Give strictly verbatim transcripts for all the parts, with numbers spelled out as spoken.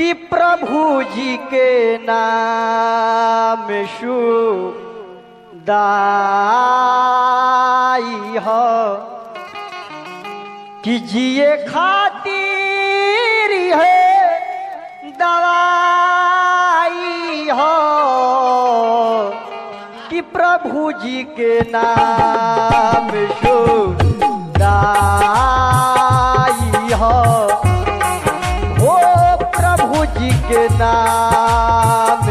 कि प्रभु जी के नाम सुखदाई हो कि जिए खातिर है दवाई हो कि प्रभु जी के नाम सुखदाई हो के नाम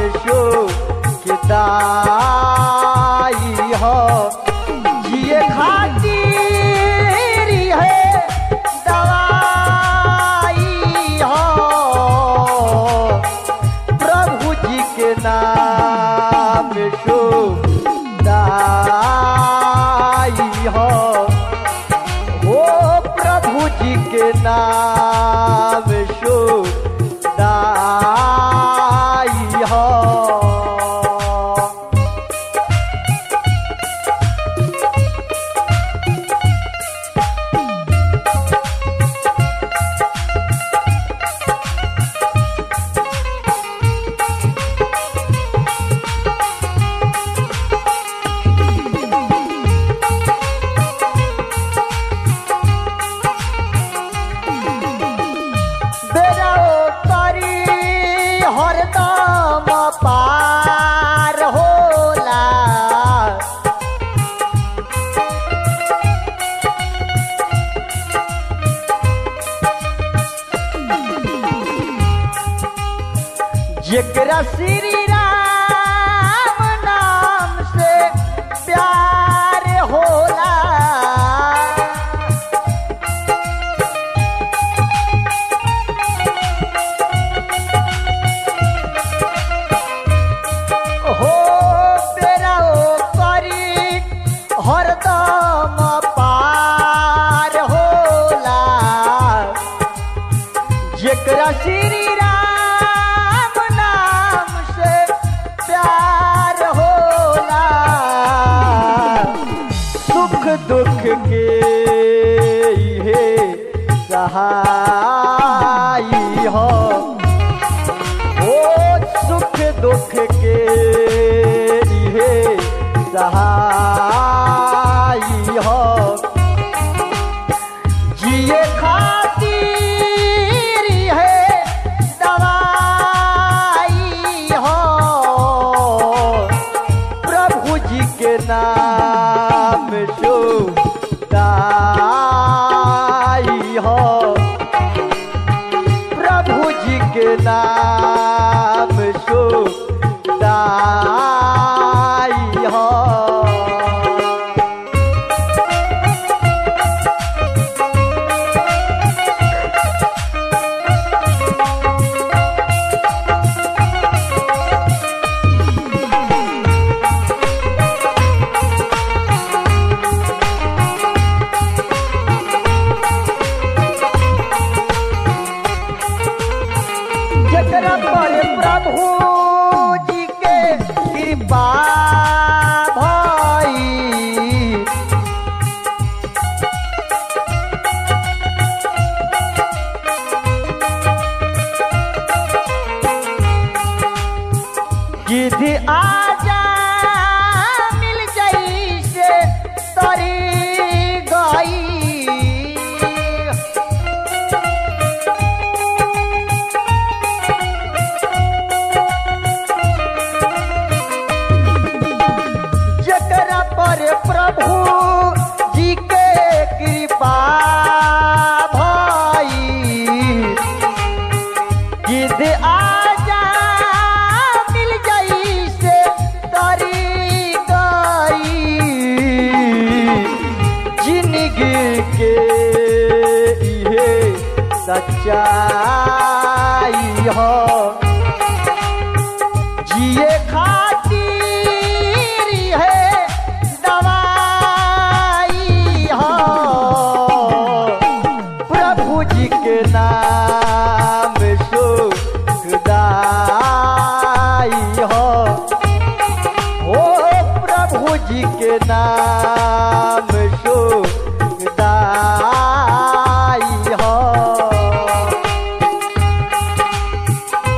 सुखदाई हो जिए खातिर है दवाई हो प्रभु जी के नाम सुखदाई हो वो प्रभु जी के नाम सुख दाई हो पार होला जेकरा श्री राम नाम से प्यार होला हरदम पार होला जेकरा श्री राम नाम से प्यार होला सुख दुख के हे सहाई हो ओ सुख दुख के हे सहाई हो जिए खातिर है दवाई हो प्रभु जी के नाम सुखदाई हो प्रभु जी के नाम सुखदाई हो जकरा पर प्रभु जी के कृपा भाई गिद्ध आजा मिल जाई से तरी गई प्रभु जी के कृपा भाई गिद्ध आजा मिल जाई से तरी गई जिंदगी के ये सच्चाई हो जिए खातिर है के नाम सुखदाई हो ओ प्रभु जी के नाम सुखदाई हो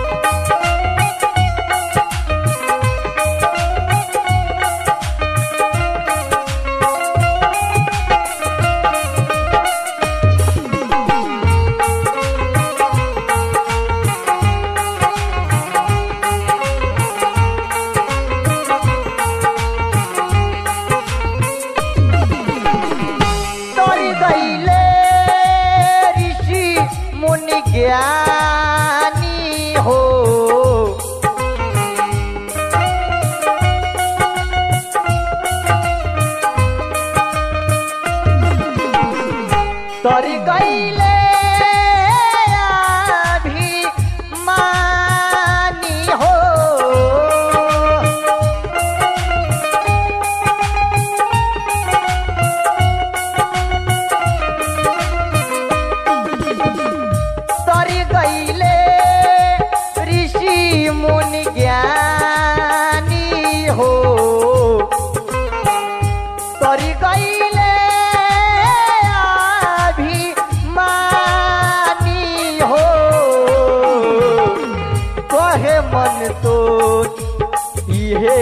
मन तो इहे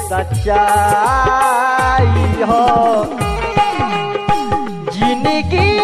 सच्चाई हो जिंदगी